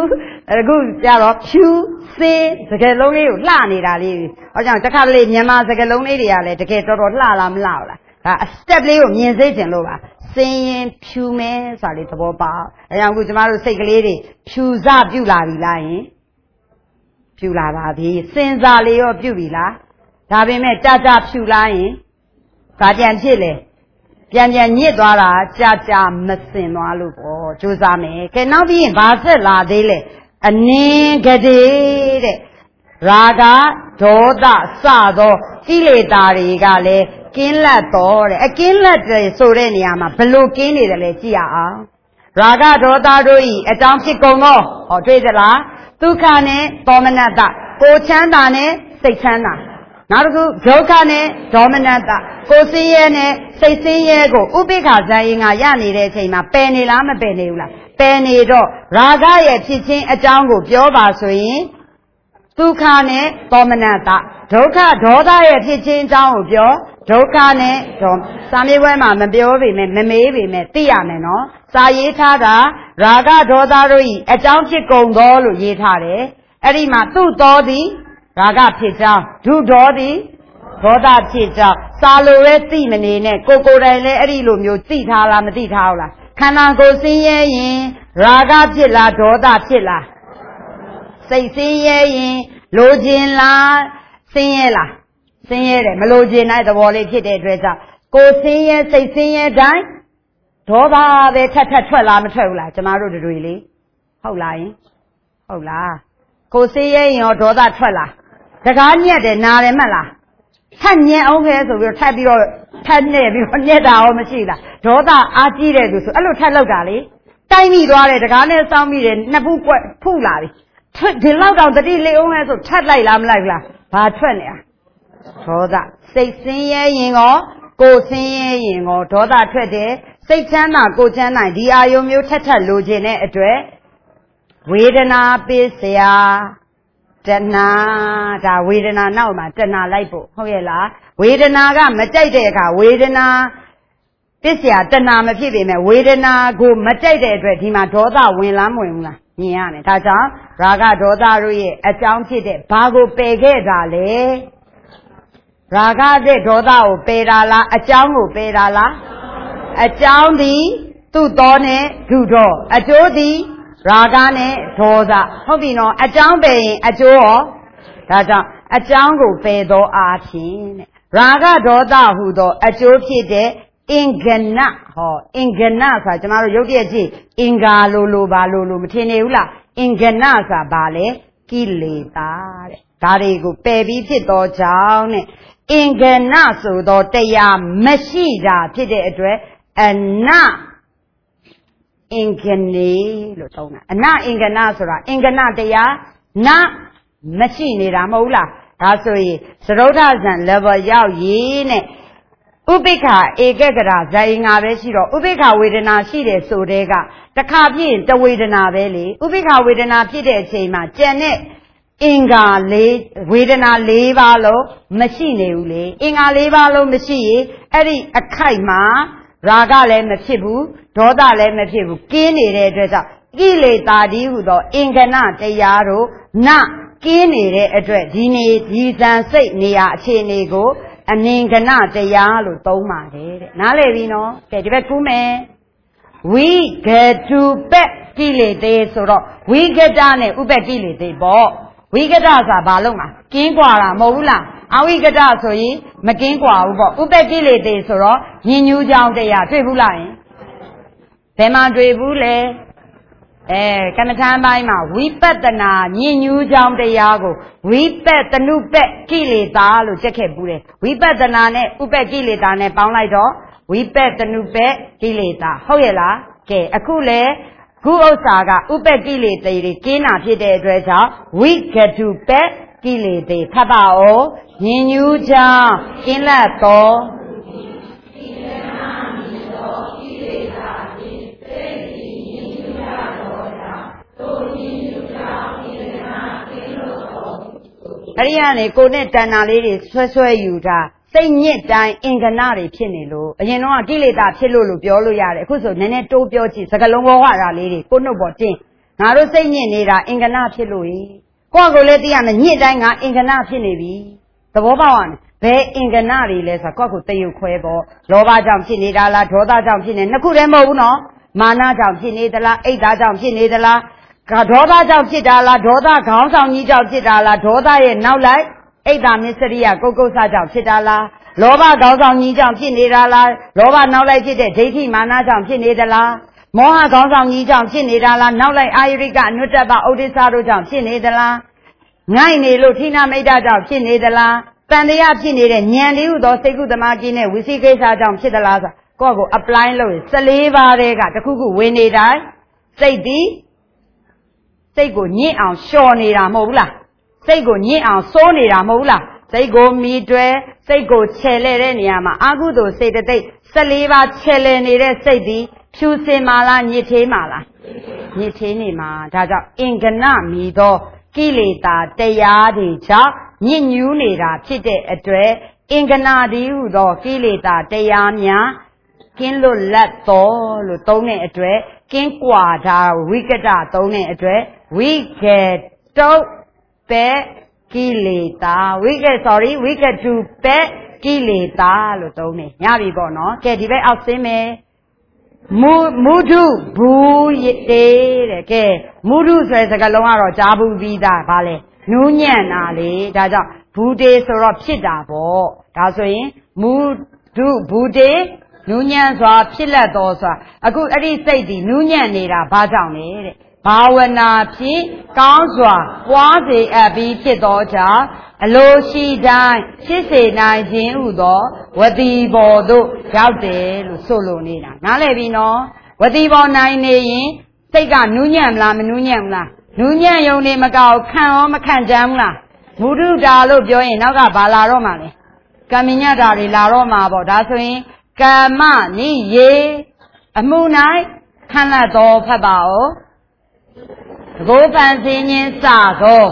အခုကြတော့ဖြူစင်းစကလုံးလေးကိုလှနေတာလေးဟောကြောင့်တခါလေမြန်မာစကလုံးလေးတွေကလည်းတကယ်တော်တော်လှလားမလှဘူးလားဒါအစတက်လေးကိုမြင်စေချင်လို့ပါစင်းရင်ဖြူမဲဆိုတာလေးသဘောပေါက်အဲကြောင့်အခုကျမတို့စိတ်ကလေးတွေဖြူစပြုတ်လာပြီလားယင်ဖြူလာပါပြီစင်စာလေးရောပြုတ်ပြီလားဒါပေမဲ့ကြကြဖြူလာရင်ဘာပြန်ဖြစ်လဲပြန်ပြန်ညစ်သွားတာကြာကြာမစင်သွားလို့ပေါ့ကြိုးစားမယ်ကဲနောက်ပြီးရင်ဘာဆက်လာသေးလဲအနင်းကလေးတဲ့ရာဂဒေါသစသောကိလေသာတွေကလည်းကင်းလတ်တော်တဲ့အကင်းလတ်တယ်ဆိုတဲ့နေရာမှာဘလို့ကင်းနေတယ်လဲကြည့်ရအောင်ရာဂဒေါသတို့ဤအကြောင်းဖြစ်ကုန်သောဟောတွေ့သလားဒုက္ခနဲ့ဒေါမနတကိုချမ်းသာနဲ့စိတ်ချမ်းသာနောက်တစ်ခုဒုက္ခနဲ့ဒေါမနတကိုဆင်းရဲနဲ့စိတ်ဆင်းရဲကိုဥပိ္ပခာဇာယင်ကရနေတဲ့အချိန်မှာပယ်နေလားမပယ်နေဘူးလားပယ်နေတော့ရာဂရဲ့ဖြစ်ခြင်းအကြောင်းကိုပြောပါဆိုရင်ဒုက္ခနဲ့ဒေါမနတဒုက္ခဒေါသရဲ့ဖြစ်ခြင်းအကြောင်းကိုပြောဒုက္ခနဲ့ဒေါစာမေးပွဲမှာမပြောပေမဲ့မမေးပေမဲ့သိရမယ်နော်စာရေးထားတာရာဂဒေါသတို့ဤအကြောင်းဖြစ်ကုန်သောလို့ရေးထားတယ်အဲ့ဒီမှာသူ့တော်သည်ရာဂဖြစ်ကြောင်းဒုဒေါသည်ဒေါသဖြစ်ကြောင်းစာလိုပဲသိမနေနဲ့ကိုကိုယ်တိုင်လည်းအဲ့ဒီလိုမျိုးသိထားလားမသိထားဘူးလားခန္ဓာကိုယ်ဆင်းရဲရင်ရာဂဖြစ်လားဒေါသဖြစ်လားစိတ်ဆင်းရဲရင်လိုချင်လားဆင်းရဲလားဆင်းရဲတယ်မလိုချင်တဲ့သဘောလေးဖြစ်တဲ့အတွက်ကြောင့်ကိုယ်ဆင်းရဲစိတ်ဆင်းရဲတိုင်းဒေါသပဲထက်ထက်ထွက်လားမထွက်ဘူးလားကျမတို့တွေလေဟုတ်လားယင်ဟုတ်လားကိုယ်ဆင်းရဲရင်ရောဒေါသထွက်လားတကားညက်တယ်နာတယ်မှတ်လားထက်ညက်အောင်ခဲဆိုပြီးတော့ထပ်ပြီးတော့ထပ်နေပြီးတော့ညက်တာရောမရှိလားဒေါသအားကြီးတယ်သူဆိုအဲ့လိုထပ်လောက်တာလေတိုက်မိသွားတယ်တကားနဲ့စောင်းမိတယ်နှစ်ဖူးကွက်ဖုလာပြီထွက်ဒီလောက်တောင်တတိလေးအောင်လဲဆိုထပ်လိုက်လားမလိုက်ဘူးလားဘာထွက်နေတာဒေါသစိတ်ဆင်းရဲရင်ရောကိုယ်ဆင်းရဲရင်ရောဒေါသထွက်တယ်စိတ်ချမ်းသာကိုယ်ချမ်းသာဒီအာယုံမျိုးထက်ထက်လိုချင်တဲ့အတွက်ဝေဒနာပိစရာတဏှာဒါဝေဒနာနောက်မှာတဏှာလိုက်ဖို့ဟုတ်ရဲ့လားဝေဒနာကမကြိုက်တဲ့အခါဝေဒနာပိစရာတဏှာမဖြစ်ပေမဲ့ဝေဒနာကိုမကြိုက်တဲ့အတွက်ဒီမှာဒေါသဝင်လားမဝင်ဘူးလားမြင်ရတယ်ဒါကြောင့်ရာဂဒေါသတို့ရဲ့အကြောင်းဖြစ်တဲ့ဘာကိုပယ်ခဲ့တာလဲရာဂတဲ့ဒေါသကိုပယ်တာလားအကြောင်းကိုပယ်တာလားအကြောင်းသည်သူ့တော်နဲ့ဒုဒေါအကျိုးသည်ရာဂနဲ့ဒေါသဟုတ်ပြီနော်အကြောင်းပယ်ရင်အကျိုးရောဒါကြောင့်အကြောင်းကိုပယ်သောအားဖြင့်တဲ့ရာဂဒေါသဟူသောအကျိုးဖြစ်တဲ့အင်္ဂနဟောအင်္ဂနဆိုတာကျမတို့ရုပ်တရက်ကြည့်အင်္ဂါလိုလိုပါလိုလိုမထင်နေဘူးလားအင်္ဂနဆိုတာဘာလဲကိလေသာတဲ့ဒါတွေကိုပယ်ပြီးဖြစ်သောကြောင့်တဲ့အင်္ဂနဆိုသောတရားမရှိတာဖြစ်တဲ့အတွက်အနအင်္ဂနေလို့သုံးတာအနအင်္ဂနဆိုတာအင်္ဂနတရားနမရှိနေတာမဟုတ်လားဒါဆိုရင်သရုဒ္ဓဇံ level ရောက်ရေးနဲ့ဥပိ္ပခာဧကဂရဇာယင်္ဂါပဲရှိတော့ဥပိ္ပခာဝေဒနာရှိတယ်ဆိုတဲ့ကတခါပြည့်တဝေဒနာပဲလေဥပိ္ပခာဝေဒနာဖြစ်တဲ့အချိန်မှာကြံတဲ့အင်္ဂါလေးဝေဒနာ၄ပါးလုံးမရှိနေဘူးလေအင်္ဂါ၄ပါးလုံးမရှိရင်အဲ့ဒီအခိုက်မှာရာဂလည်းမဖြစ်ဘူးဒေါသလည်းမဖြစ်ဘူးကင်းနေတဲ့အတွက်ကြောင့်ကိလေသာတည်းဟူသောအင်္ဂနတရားတို့နကင်းနေတဲ့အတွက်ဒီနေဒီဇန်စိတ်နေရာအခြေအနေကိုအနင်္ဂနတရားလို့သုံးပါတယ်တဲ့နားလည်ပြီနော်ကဲဒီဘက်ကူးမယ်ဝိဂတုပက်ကိလေသေဆိုတော့ဝိဂတနဲ့ဥပက်ကိလေသေပေါ့ဝိဂတဆိုတာဘာလို့မှာကင်းကွာတာမဟုတ်ဘူးလားအဝိဂတဆိုရင်မကင်းကွာဘူးပေါ့ဥပက်ကိလေသေဆိုတော့ညဉ့်ညူးကြောင်းတရားတွေ့ဘူးလားယင်ဘယ်မှာတွေ့ဘူးလဲအဲကမ္မထာပိုင်းမှာဝိပဿနာညဉ့်ညူးကြောင်းတရားကိုဝိပဿနုပက်ကိလေသာလို့ချက်ခဲ့ဘူးတယ်ဝိပဿနာနဲ့ဥပက်ကိလေသာနဲ့ပေါင်းလိုက်တော့ဝိပဿနုပက်ကိလေသာဟုတ်ရဲ့လားကဲအခုလေခုဥစ္စာကဥပက်ကိလေသာတွေကင်းတာဖြစ်တဲ့အတွက်ကြောင့်ဝိဂတုပက်ကိလေသာဖတ်ပါဦးညဉ့်ညူးကြောင်းကင်းလတ်တော်အဲ့ဒီကနေကိုနဲ့တဏ္ဍာလေးတွေဆွဲဆွဲယူတာစိတ်ညစ်တိုင်းအင်္ဂနတွေဖြစ်နေလို့အရင်တော့ကိလေသာဖြစ်လို့လို့ပြောလို့ရတယ်အခုဆိုနည်းနည်းတိုးပြောကြည့်စကလုံးဘောဟတာလေးတွေကိုနှုတ်ပေါ်တင်းငါတို့စိတ်ညစ်နေတာအင်္ဂနာဖြစ်လို့ကိုယ့်ကိုယ်လည်းသိရမယ်ညစ်တိုင်းငါအင်္ဂနာဖြစ်နေပြီသဘောပေါက်ရမယ်ဘယ်အင်္ဂနာတွေလဲဆိုတော့ကိုယ့်ကိုယ်တယုတ်ခွဲပေါ့လောဘကြောင့်ဖြစ်နေတာလားဒေါသကြောင့်ဖြစ်နေနှစ်ခုတည်းမဟုတ်ဘူးနော်မာနကြောင့်ဖြစ်နေသလားအိတ်သားကြောင့်ဖြစ်နေသလားဒေါသကြောင့်ဖြစ်တာလားဒေါသခေါင်းဆောင်ကြီးကြောင့်ဖြစ်တာလားဒေါသရဲ့နောက်လိုက်အိတ်သားမစ္စရိယကုတ်ကုတ်ဆကြောင့်ဖြစ်တာလားလောဘခေါင်းဆောင်ကြီးကြောင့်ဖြစ်နေတာလားလောဘနောက်လိုက်ဖြစ်တဲ့ဒိဋ္ဌိမာနကြောင့်ဖြစ်နေသလားမောဟခေါင်းဆောင်ကြီးကြောင့်ဖြစ်နေတာလားနောက်လိုက်အာယရိကအနုတ္တပဥဒိစ္စတို့ကြောင့်ဖြစ်နေသလားငိုက်နေလို့ထိနာမိတ်တာကြောင့်ဖြစ်နေသလားတန်တရားဖြစ်နေတဲ့ဉာဏ်လေးဟုသောစိတ်ကုသမာကြီးနဲ့ဝိသိကိစ္စကြောင့်ဖြစ်သလားဆိုကိုယ့်ကို apply လုပ်ရင်สิบ四ပါးတဲ့ကတခုခုဝင်နေတိုင်းစိတ်ဒီစိတ်ကိုညစ်အောင်လျှော်နေတာမဟုတ်ဘူးလားစိတ်ကိုညစ်အောင်စိုးနေတာမဟုတ်ဘူးလားစိတ်ကိုမီတွဲစိတ်ကိုခြယ်လဲတဲ့နေရာမှာအာဟုသောစေတသိက်สิบ四ပါးခြယ်လဲနေတဲ့စိတ်ဒီဖြူစင်မာလားညစ်သေးမာလားညစ်သေးနေမှာဒါကြောင့်အင်္ဂနမီသောကိလေသာတရားတွေကြောင့်ညစ်ညူးနေတာဖြစ်တဲ့အတွက်အင်္ဂနာဒီဟုသောကိလေသာတရားများကင်းလွတ်လပ်တော်လို့သုံးတဲ့အတွက်ကင်းကွာတာဝိကတသုံးတဲ့အတွက်ဝိကေတုပေကိလေသာဝိကေ sorry ဝိကတုပေကိလေသာလို့သုံးတယ်ညပြီပေါ့နော်ကဲဒီဘက်အောက်ဆင်းမယ်မူမုဒုဘူးရတေတဲ့ကဲမုဒုဆိုတဲ့စကားလုံးကတော့ကြားဘူးပြီးသားဗာလဲနူးညံ့တာလေဒါကြောင့်ဘူးတေဆိုတော့ဖြစ်တာပေါ့ဒါဆိုရင်မုဒုဘူးတေနူးညံ့စွာဖြစ်လက်တော်စွာအခုအဲ့ဒီစိတ်ဒီနူးညံ့နေတာဘာကြောင့်လဲတဲ့ဘာဝနာဖြင့်ကောင်းစွာပွားစေအပ်ပြီးဖြစ်သောကြောင့်အလိုရှိတိုင်းဖြစ်စေနိုင်ခြင်းဟုသောဝတိဘောသို့ရောက်တယ်လို့ဆိုလိုနေတာနားလည်ပြီနော်ဝတိဘောနိုင်နေရင်စိတ်ကနူးညံ့မလားမနူးညံ့ဘူးလားနူးညံ့ယုံနေမကောက်ခံရောမခံကြမ်းဘူးလားမုဒုတာလို့ပြောရင်နောက်ကဘာလာတော့မှာလဲကမ္မညတာတွေလာတော့မှာပေါ့ဒါဆိုရင်ကမ္မနိယေအမှု၌ခံလတ်တော်ဖတ်ပါဦးတကောပန်စင်းချင်းစသော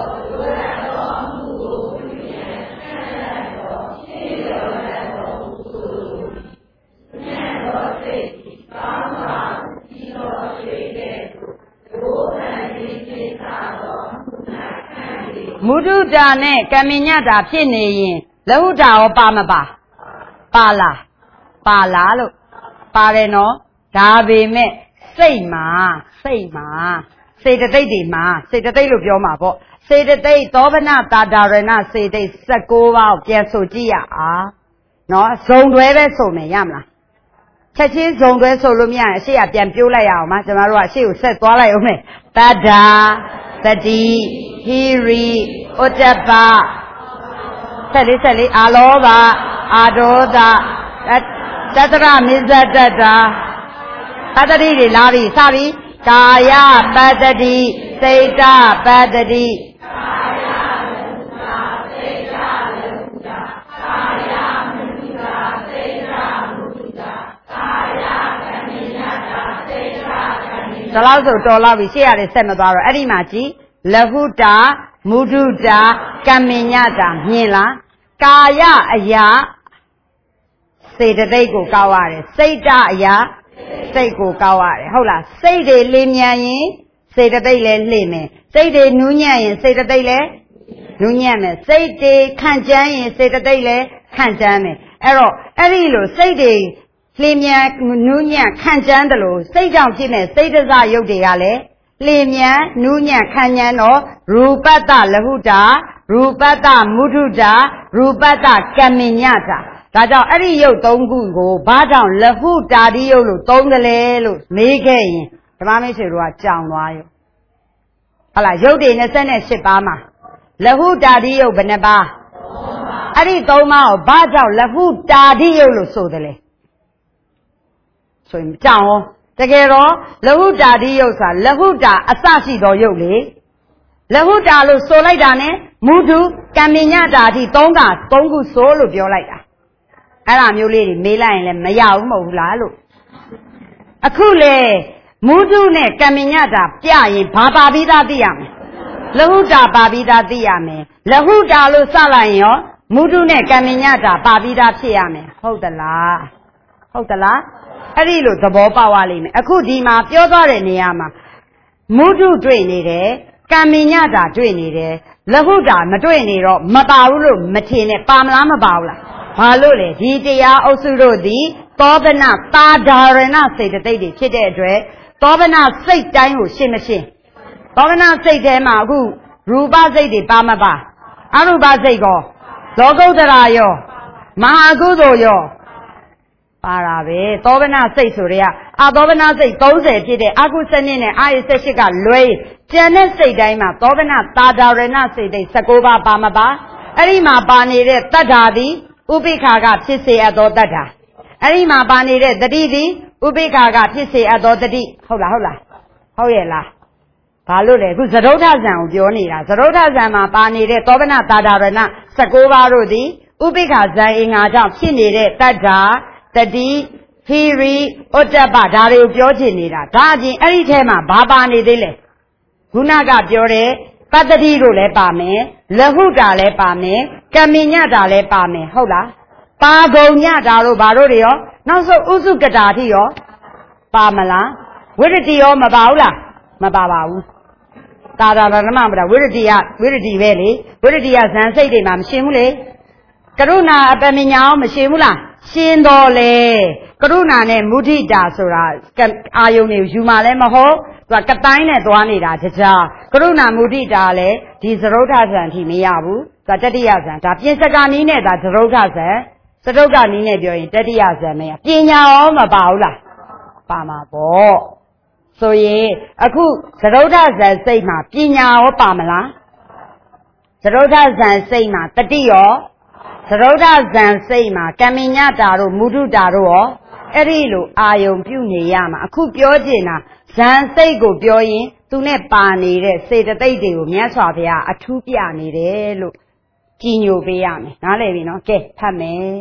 မုဒုတာနဲ့ကမ္မညတာဖြစ်နေရင်လဟုတာရောပါမပါပါလားပါလားလို့ပါတယ်နော်ဒါပေမဲ့စိတ်မှာစိတ်မှာစေတသိက်တွေမှာစေတသိက်လို့ပြောမှာပေါ့စေတသိက်သောဗနတာတာရဏစေတသိက်สิบ九ပါးပြန်ဆိုကြည့်ရအောင်နော်ဇုံတွဲပဲဆိုမယ်ရမလားချက်ချင်းဇုံတွဲဆိုလို့မရရင်အရှိကပြန်ပြိုးလိုက်ရအောင်မကျွန်တော်တို့ကအရှိကိုဆက်သွားလိုက်အောင်မယ်တတ္တာတတိဟိရိဥတ္တပဆက်လေးဆက်လေးအာလောဘအာဒေါသတတရမစ္ဆတတ္တာပတ္တိတွေလာပြီစပြီကာယပတ္တိစိတ်တပတ္တိကာယမနုသာစိတ်တမနုသာကာယမနုသာစိတ်တမနုသာကာယကံညတာစိတ်တကံညဒါလို့ဆိုတော်လောက်ပြီရှေ့ရတယ်ဆက်မသွားတော့အဲ့ဒီမှာကြည်လဟုတာမုဒုတာကမ္မညတာမြင်လားကာယအရာစေတသိက်ကိုကောက်ရတယ်စိတ်တအရာစိတ်ကိုကောက်ရတယ်ဟုတ်လားစိတ်တွေလင်းမြန်ရင်စေတသိက်လည်းလှည့်မယ်စိတ်တွေနူးညံ့ရင်စေတသိက်လည်းနူးညံ့မယ်စိတ်တွေခန့်ကျန်းရင်စေတသိက်လည်းခန့်ကျန်းမယ်အဲ့တော့အဲ့ဒီလိုစိတ်တွေလင်းမြန်နူးညံ့ခန့်ကျန်းတယ်လို့စိတ်ကြောင့်ဖြစ်နေစိတ်တစရုပ်တွေကလည်းလင်းမြန်နူးညံ့ခန့်ကျန်းတော့ရူပတ္တလဟုတာရူပတ္တမုဒုတာရူပတ္တကမ္မညတာဒါကြောင့်အဲ့ဒီရုပ်သုံးခုကိုဘာကြောင့်လဟုတာတိရုပ်လို့သုံးတယ်လဲလို့မေးခဲ့ရင်ဓမ္မမိတ်ဆွေတို့ကကြောင်သွားရောဟုတ်လားရုပ်တွေ二十八ပါးမှာလဟုတာတိရုပ်ဘယ်နှပါးအဲ့ဒီသုံးပါးကိုဘာကြောင့်လဟုတာတိရုပ်လို့ဆိုတယ်လဲဆိုရင်ကြောင်ရောတကယ်တော့လဟုတာတိရုပ်ဆိုတာလဟုတာအစရှိသောရုပ်လေလဟုတာလို့ဆိုလိုက်တာနဲ့မုဒုကမ္မညတာအထိသုံးကသုံးခုဆိုလို့ပြောလိုက်တာအဲ့ဒါမျိုးလေးတွေမေးလိုက်ရင်လည်းမရဘူးမဟုတ်ဘူးလားလို့အခုလေမုဒုနဲ့ကမ္မညတာပြရင်ဘာပါပြီးသားသိရမယ်လဟုတာပါပြီးသားသိရမယ်လဟုတာလို့စလိုက်ရင်ရောမုဒုနဲ့ကမ္မညတာပါပြီးသားဖြစ်ရမယ်ဟုတ်သလားဟုတ်သလားအဲ့ဒီလိုသဘောပေါက်ရလိမ့်မယ်အခုဒီမှာပြောသွားတဲ့နေရာမှာမုဒုတွေ့နေတယ်ကံမညတာတွေ့နေတယ်လဟုတာမတွေ့နေတော့မပါဘူးလို့မထင်နဲ့ပါမလားမပါဘူးလားဘာလို့လဲဒီတရားအုပ်စုတို့သည်သောဗနသာဓာရဏစေတသိက်တွေဖြစ်တဲ့အတွက်သောဗနစိတ်တိုင်းကိုရှင်းမရှင်းသောဗနစိတ်ထဲမှာအခုရူပစိတ်တွေပါမပါအရူပစိတ်ကောလောကုတ္တရာရောမဟာကုသိုလ်ရောပါတာပဲသောဗနစိတ်ဆိုတဲ့အာသောဗနစိတ်သုံးဆယ်ဖြစ်တဲ့အကုစနစ်နဲ့အာယ၁၈ကလွဲကျန်တဲ့စိတ်တိုင်းမှာသောဗနသာဓာရဏစိတ်တွေ၁၉ပါးပါမပါအဲ့ဒီမှာပါနေတဲ့တတ္ထာသည်ဥပိ္ပခာကဖြစ်စေအပ်သောတတ္ထာအဲ့ဒီမှာပါနေတဲ့တတိသည်ဥပိ္ပခာကဖြစ်စေအပ်သောတတိဟုတ်လားဟုတ်လားဟုတ်ရဲ့လားဘာလို့လဲအခုသရုဒ္ဓဇံကိုပြောနေတာသရုဒ္ဓဇံမှာပါနေတဲ့သောဗနသာဓာရဏ၁၉ပါးတို့သည်ဥပိ္ပခာဇံအင်္ဂါကြောင့်ဖြစ်နေတဲ့တတ္ထာတတိဟိရိဥတ္တပဒါတွေကိုပြောချင်နေတာဒါအပြင်အဲ့ဒီထဲမှာဘာပါနေသေးလဲခုနကပြောတဲ့ပတ္တိတို့လည်းပါမယ်လဟုတာလည်းပါမယ်ကမ္မညတာလည်းပါမယ်ဟုတ်လားပါဂုံညတာတို့ဘာတို့တွေရောနောက်ဆုံးဥစုကတာတိရောပါမလားဝိရတိရောမပါဘူးလားမပါပါဘူးသာသာရဏမမတာဝိရတိယဝိရတိပဲလေဝိရတိယဇန်စိတ်တွေမှာမရှင်းဘူးလေကရုဏာအပမညာအောင်မရှင်းဘူးလားရှင်းတော်လေကရုဏာနဲ့မုဒိတာဆိုတာအာယုန်တွေယူမှလည်းမဟုတ်သူကကတိုင်းနဲ့သွားနေတာတကြားကရုဏာမုဒိတာလည်းဒီသရုဒ္ဓဇံအထိမရဘူးသူကတတိယဇံဒါပြင်စကာနီးနဲ့ဒါသရုဒ္ဓဇံသရုဒ္ဓနီးနဲ့ပြောရင်တတိယဇံမရပညာရောမပါဘူးလားပါမှာပေါ့ဆိုရင်အခုသရုဒ္ဓဇံစိတ်မှာပညာရောပါမလားသရုဒ္ဓဇံစိတ်မှာတတိရောသရုဒ္ဓဇံစိတ်မှာကမ္မညတာတို့မုဒုတာတို့ရောအဲ့ဒီလိုအာယုံပြုနေရမှာအခုပြောချင်တာဇံစိတ်ကိုပြောရင်သူနဲ့ပါနေတဲ့စေတသိက်တွေကိုမြတ်စွာဘုရားအထူးပြနေတယ်လို့ကြည်ညိုပေးရမယ်နားလည်ပြီနော်ကဲဖတ်မယ်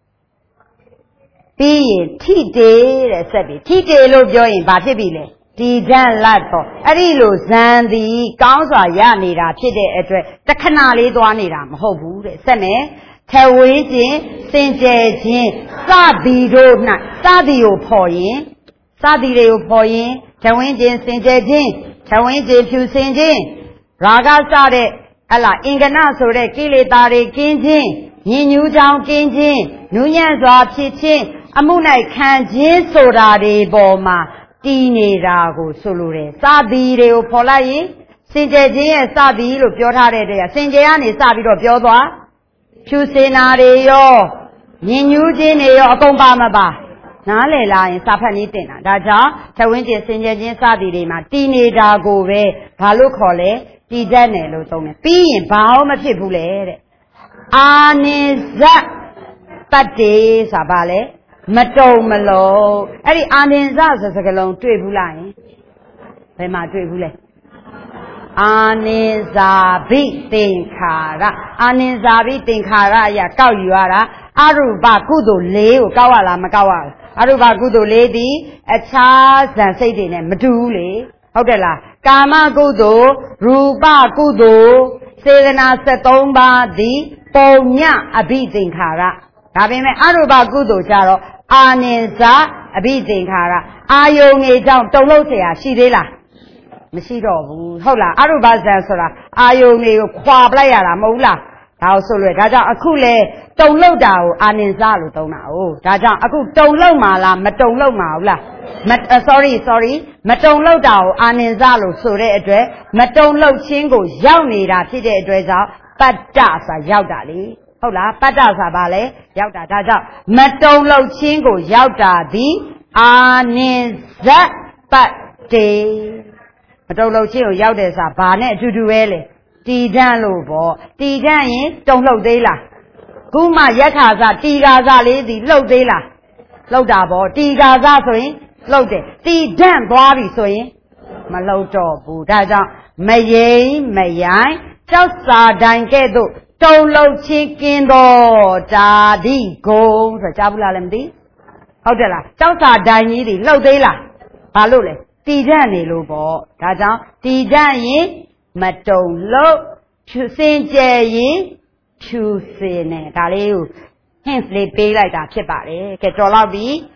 ပြီးရင်ထိတေတဲ့ဆက်ပြီးထိတေလို့ပြောရင်ဘာဖြစ်ပြီလဲဒီဓာတ်လတ်တော့အဲ့ဒီလိုဇံသည်ကောင်းစွာရနေတာဖြစ်တဲ့အတွက်တခဏလေးသွားနေတာမဟုတ်ဘူးတဲ့ဆက်မယ်ထဝေးခြင်းစင်ကြယ်ခြင်းစသည်တို့၌စသည်ကိုဖော်ရင်စသည်တွေကိုဖော်ရင်ထဝင်းခြင်းစင်ကြယ်ခြင်းထဝင်းခြင်းဖြူစင်ခြင်းရာဂစတဲ့ဟလာအင်္ဂနဆိုတဲ့ကိလေသာတွေကင်းခြင်းညင်ညူးကြောင်ကင်းခြင်းနူးညံ့စွာဖြစ်ခြင်းအမှု၌ခံခြင်းဆိုတာတွေပေါ်မှာတည်နေတာကိုဆိုလိုတယ်စသည်တွေကိုဖော်လိုက်ရင်စင်ကြယ်ခြင်းရဲ့စသည်လို့ပြောထားတဲ့တည်းကစင်ကြယ်ကနေစပြီးတော့ပြောသွားဖြူစင်နာတွေရောညင်ညူးခြင်းတွေရောအကုန်ပါမပါနားလည်လာရင်စာဖတ်နည်းတင်တာဒါကြောင့်ထဝင်းကျင်စင်ကြယ်ခြင်းစသည်တွေမှာတည်နေတာကိုပဲဘာလို့ခေါ်လဲတည်တတ်တယ်လို့သုံးတယ်ပြီးရင်ဘာမှမဖြစ်ဘူးလေတဲ့အာနိဇတတ္တေဆိုတာဘာလဲမတုံမလုံးအဲ့ဒီအာနိဇဆိုစကလုံးတွေ့ဘူးလားယင်ဘယ်မှာတွေ့ဘူးလဲအာနိဇာဘိသင်္ခါရအာနိဇာဘိသင်္ခါရအရာကောက်ယူရတာအရူပကုသိုလ်၄ကိုကောက်ရလားမကောက်ရဘူးအရူပကုသိုလ်၄သည်အခြားဇန်စိတ်တွေနဲ့မတူဘူးလေဟုတ်တယ်လားကာမကုသိုလ်ရူပကုသိုလ်စေတနာ၁၃ပါးသည်ပုံညအဘိသင်္ခါရဒါပေမဲ့အရူပကုသိုလ်ကြတော့အာနိဇာအဘိသင်္ခါရအာယုန်ကြီးကြောင့်တုံလို့เสียရှိသေးလားမရှိတော့ဘူးဟုတ်လားအရူပဇံဆိုတာအာယုန်တွေကိုခွာပလိုက်ရတာမဟုတ်လားဒါကိုဆိုလွယ်ဒါကြောင့်အခုလေတုံလောက်တာကိုအာနိဇလို့သုံးတာ哦ဒါကြောင့်အခုတုံလောက်မှာလားမတုံလောက်မှာဟုတ်လားမ sorry sorry မတုံလောက်တာကိုအာနိဇလို့ဆိုတဲ့အတွက်မတုံလောက်ခြင်းကိုရောက်နေတာဖြစ်တဲ့အတွက်ကြောင့်ပတ္တဆိုတာရောက်တာလေဟုတ်လားပတ္တဆိုတာဘာလဲရောက်တာဒါကြောင့်မတုံလောက်ခြင်းကိုရောက်တာသည်အာနိဇပတ္တေမတုံလောက်ခြင်းကိုရောက်တယ်ဆိုတာဘာနဲ့အတူတူပဲလေတည်တန့်လို့ပေါ့တည်တန့်ရင်တုံလှုပ်သေးလားခုမှရက်ခါစားတီကာစားလေးဒီလှုပ်သေးလားလှုပ်တာပေါ့တီကာစားဆိုရင်လှုပ်တယ်တည်တန့်သွားပြီဆိုရင်မလှုပ်တော့ဘူးဒါကြောင့်မယိမ့်မယိုင်းကြောက်စာတိုင်းကဲ့သို့တုံလှုပ်ချင်းကင်းတော့တာဒီဂုံဆိုကြားဘူးလားလည်းမသိဟုတ်တယ်လားကြောက်စာတိုင်းကြီးဒီလှုပ်သေးလားဘာလို့လဲတည်တန့်နေလို့ပေါ့ဒါကြောင့်တည်တန့်ရင်မတုံလို့ဖြူစင်ကြယ်ရင်ဖြူစင်နေဒါလေးကို hints လေးပေးလိုက်တာဖြစ်ပါတယ်ကဲတော်တော့ပြီ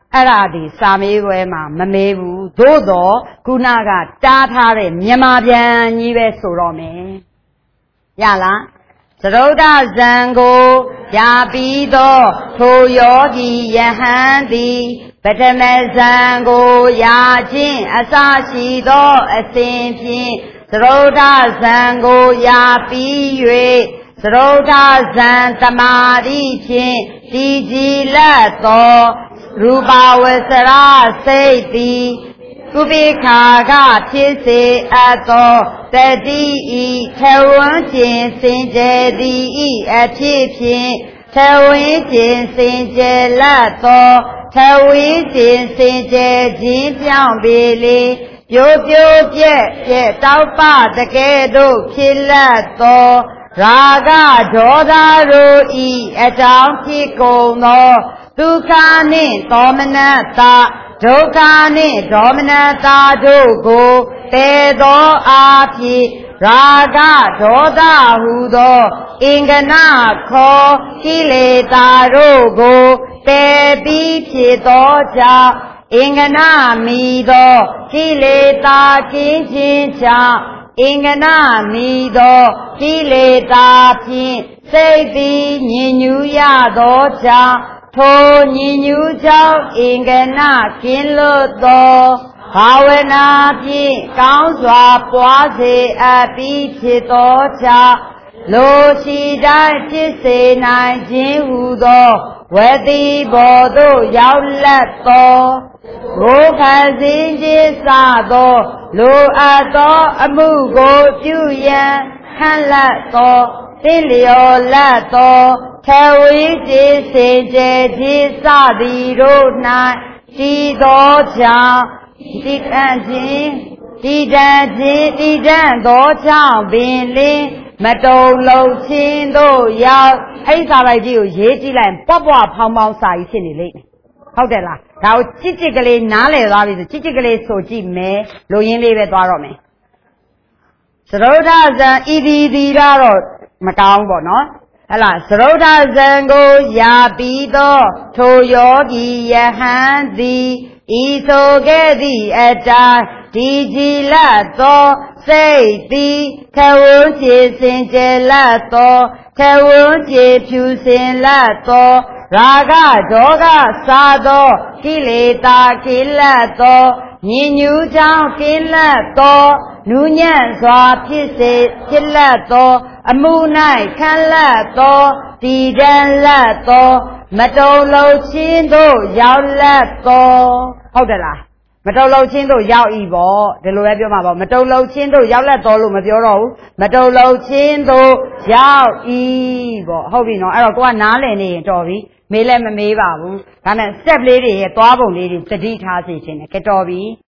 အဲ့ဒါဒီစာမေးပွဲမှာမမေးဘူးသို့တော့ခုနကတားထားတဲ့မြန်မာပြန်ကြီးပဲဆိုတော့မယ်ရလားသရုဒ္ဓဇံကိုရပြီးသောထိုယောဂီယဟန်သည်ပထမဇံကိုရခြင်းအစရှိသောအစဉ်ဖြင့်သရုဒ္ဓဇံကိုရပြီး၍သရုဒ္ဓဇံသမာဓိဖြင့်တည်ကြည်လတ်သောရူပဝဆရာစိတ်သည်ကုပိခာကဖြစ်စေအပ်သောတတိဤထေဝံကျင်စင်ကြယ်သည်ဤအဖြစ်ဖြင့်ထေဝံကျင်စင်ကြယ်လတ်သောထေဝံကျင်စင်ကြယ်ခြင်းပြောင်းပေလေပြိုပြိုပြက်ပြက်တောက်ပတကဲ့သို့ဖြစ်လတ်သောရာဂဒေါသတို့ဤအကြောင်းဖြစ်ကုန်သောဒုက္ခနှင့်ဒေါမနတာဒုက္ခနှင့်ဒေါမနတာတို့ကိုပယ်သောအားဖြင့်ရာဂဒေါသဟုသောအင်္ဂနာခောကိလေသာတို့ကိုပယ်ပြီးဖြစ်သောကြောင့်အင်္ဂနာမီသောကိလေသာကင်းခြင်းကြောင့်အင်္ဂနာမီသောကိလေသာဖြင့်စိတ်သည်ညဉ့်ညူးရသောကြောင့်ထိုညဉ့်ညူးကြောင့်အင်္ဂနာကင်းလွတ်သောဘာဝနာဖြင့်ကောင်းစွာပွားစေအပ်ပြီးဖြစ်သောကြောင့်လိုရှိတိုင်းဖြစ်စေနိုင်ခြင်းဟူသောဝတိဘောသို့ရောက်လတ်သောကိုယ်ခံစည်းခြင်းစသောလိုအပ်သောအမှုကိုပြုရန်ခံလတ်သောသိလျော်လတ်သောထေဝီတိစင်ကြယ်ခြင်းစသည်တို့၌တည်သောကြောင့်တည်တတ်ခြင်းတည်တတ်ခြင်းတည်တတ်သောကြောင့်ပင်လင်းမတုံလုံးချင်းတို့ရောက်အဲ့စာပိုက်ကြီးကိုရေးကြည့်လိုက်ပွားပွားဖောင်းဖောင်းစာကြီးဖြစ်နေလိမ့်မယ်ဟုတ်တယ်လားဒါကိုကြစ်ကြစ်ကလေးနားလည်သွားပြီဆိုကြစ်ကြစ်ကလေးဆိုကြည့်မယ်လိုရင်းလေးပဲသွားတော့မယ်သရုဒ္ဓဇံဤဒီဒီတော့မကောင်းပေါ့နော်ဟဲ့လားသရုဒ္ဓဇံကိုရပြီးသောထိုယောဂီယဟန်သည်ဤဆိုခဲ့သည့်အတိုင်းဒီကြည်လတ်သောစိတ်သည်ထေဝံခြေစင်ကြယ်လတ်သောထေဝံခြေဖြူစင်လတ်သောရာဂဒေါသစာသောကိလေသာကိလတ်သောညဉ့်ညူးကြောင့်ကိလတ်သောနူးညံ့စွာဖြစ်စေဖြစ်လတ်သောအမှု၌ခံလတ်သောတည်တံလတ်သောမတုံလုံးချင်းတို့ရောက်လတ်သောဟုတ်တယ်လားမတုံလုံးချင်းတို့ရောက်ဤပေါ့ဒီလိုပဲပြောမှာပေါ့မတုံလုံးချင်းတို့ရောက်လတ်တော်လို့မပြောတော့ဘူးမတုံလုံးချင်းတို့ရောက်ဤပေါ့ဟုတ်ပြီနော်အဲ့တော့ကိုကနားလည်နေရင်တော်ပြီမေးလည်းမမေးပါဘူးဒါနဲ့ step လေးတွေရဲ့သွားပုံလေးတွေသတိထားစေခြင်းနဲ့ကတော်ပြီ